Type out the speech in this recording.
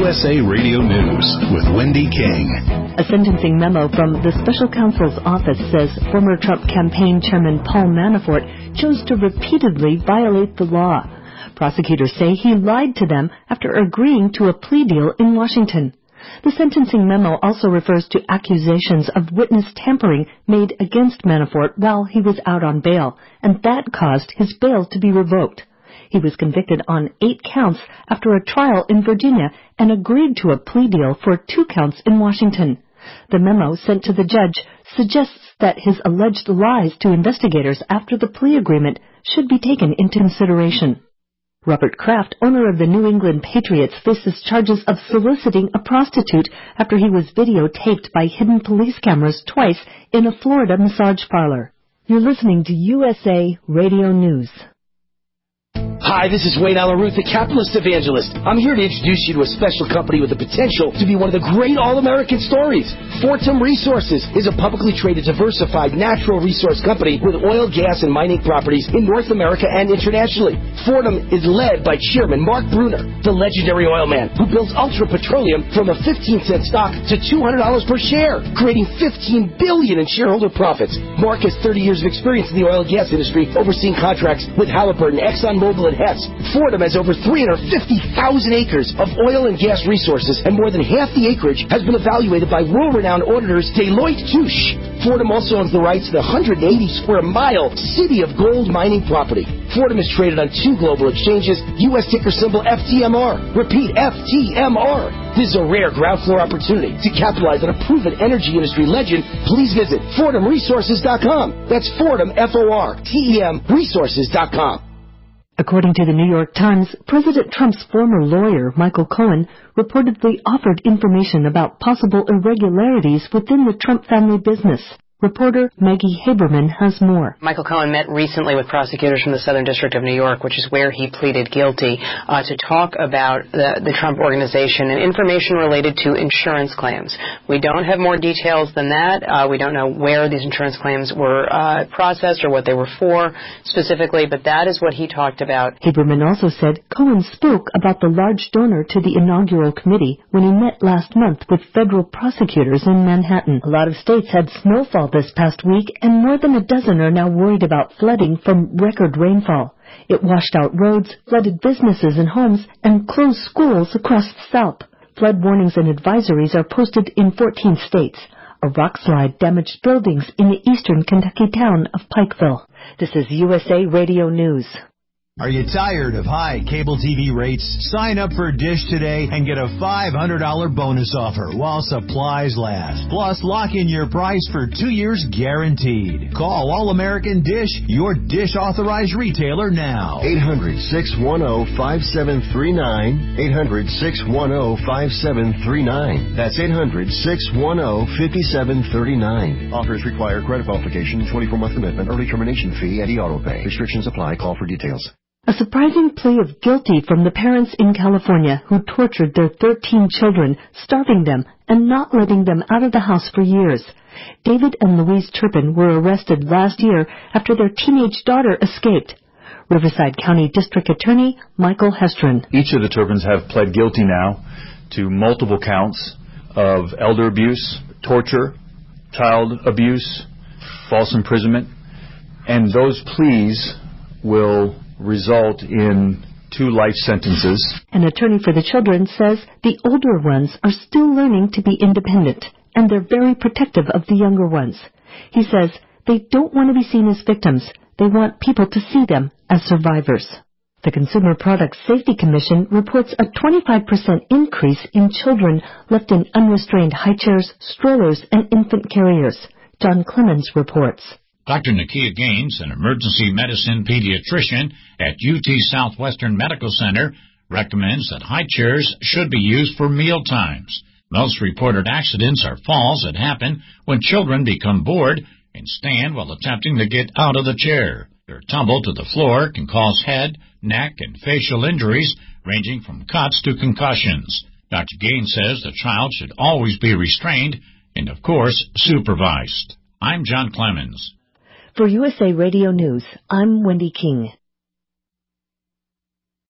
USA Radio News with Wendy King. A sentencing memo from the special counsel's office says former Trump campaign chairman Paul Manafort chose to repeatedly violate the law. Prosecutors say he lied to them after agreeing to a plea deal in Washington. The sentencing memo also refers to accusations of witness tampering made against Manafort while he was out on bail, and that caused his bail to be revoked. He was convicted on 8 counts after a trial in Virginia and agreed to a plea deal for 2 counts in Washington. The memo sent to the judge suggests that his alleged lies to investigators after the plea agreement should be taken into consideration. Robert Kraft, owner of the New England Patriots, faces charges of soliciting a prostitute after he was videotaped by hidden police cameras twice in a Florida massage parlor. You're listening to USA Radio News. Hi, this is Wayne Alaruth, the capitalist evangelist. I'm here to introduce you to a special company with the potential to be one of the great all-American stories. Fortum Resources is a publicly traded, diversified natural resource company with oil, gas, and mining properties in North America and internationally. Fortum is led by Chairman Mark Brunner, the legendary oil man who builds Ultra Petroleum from a 15-cent stock to $200 per share, creating $15 billion in shareholder profits. Mark has 30 years of experience in the oil and gas industry, overseeing contracts with Halliburton, ExxonMobil, and Hess. Fortum has over 350,000 acres of oil and gas resources, and more than half the acreage has been evaluated by world-renowned auditors Deloitte Touche. Fortum also owns the rights to the 180 square mile City of Gold mining property. Fortum is traded on 2 global exchanges, U.S. ticker symbol FTMR. Repeat, FTMR. This is a rare ground floor opportunity to capitalize on a proven energy industry legend. Please visit FortumResources.com. That's Fortum, F-O-R-T-E-M, Resources.com. According to the New York Times, President Trump's former lawyer, Michael Cohen, reportedly offered information about possible irregularities within the Trump family business. Reporter Maggie Haberman has more. Michael Cohen met recently with prosecutors from the Southern District of New York, which is where he pleaded guilty, to talk about the Trump Organization and information related to insurance claims. We don't have more details than that. We don't know where these insurance claims were processed or what they were for specifically, but that is what he talked about. Haberman also said Cohen spoke about the large donor to the inaugural committee when he met last month with federal prosecutors in Manhattan. A lot of states had snowfall this past week, and more than a dozen are now worried about flooding from record rainfall. It washed out roads, flooded businesses and homes, and closed schools across the South. Flood warnings and advisories are posted in 14 states. A rock slide damaged buildings in the eastern Kentucky town of Pikeville. This is USA Radio News. Are you tired of high cable TV rates? Sign up for Dish today and get a $500 bonus offer while supplies last. Plus, lock in your price for 2 years guaranteed. Call All-American Dish, your Dish authorized retailer now. 800-610-5739. 800-610-5739. That's 800-610-5739. Offers require credit qualification, 24-month commitment, early termination fee, and auto pay. Restrictions apply. Call for details. A surprising plea of guilty from the parents in California who tortured their 13 children, starving them and not letting them out of the house for years. David and Louise Turpin were arrested last year after their teenage daughter escaped. Riverside County District Attorney Michael Hestron. Each of the Turpins have pled guilty now to multiple counts of elder abuse, torture, child abuse, false imprisonment, and those pleas will result in 2 life sentences. An attorney for the children says the older ones are still learning to be independent, and they're very protective of the younger ones. He says they don't want to be seen as victims. They want people to see them as survivors. The Consumer Product Safety Commission reports a 25% increase in children left in unrestrained high chairs, strollers, and infant carriers. John Clemens reports. Dr. Nakia Gaines, an emergency medicine pediatrician at UT Southwestern Medical Center, recommends that high chairs should be used for meal times. Most reported accidents are falls that happen when children become bored and stand while attempting to get out of the chair. Their tumble to the floor can cause head, neck, and facial injuries ranging from cuts to concussions. Dr. Gaines says the child should always be restrained and, of course, supervised. I'm John Clemens. For USA Radio News, I'm Wendy King.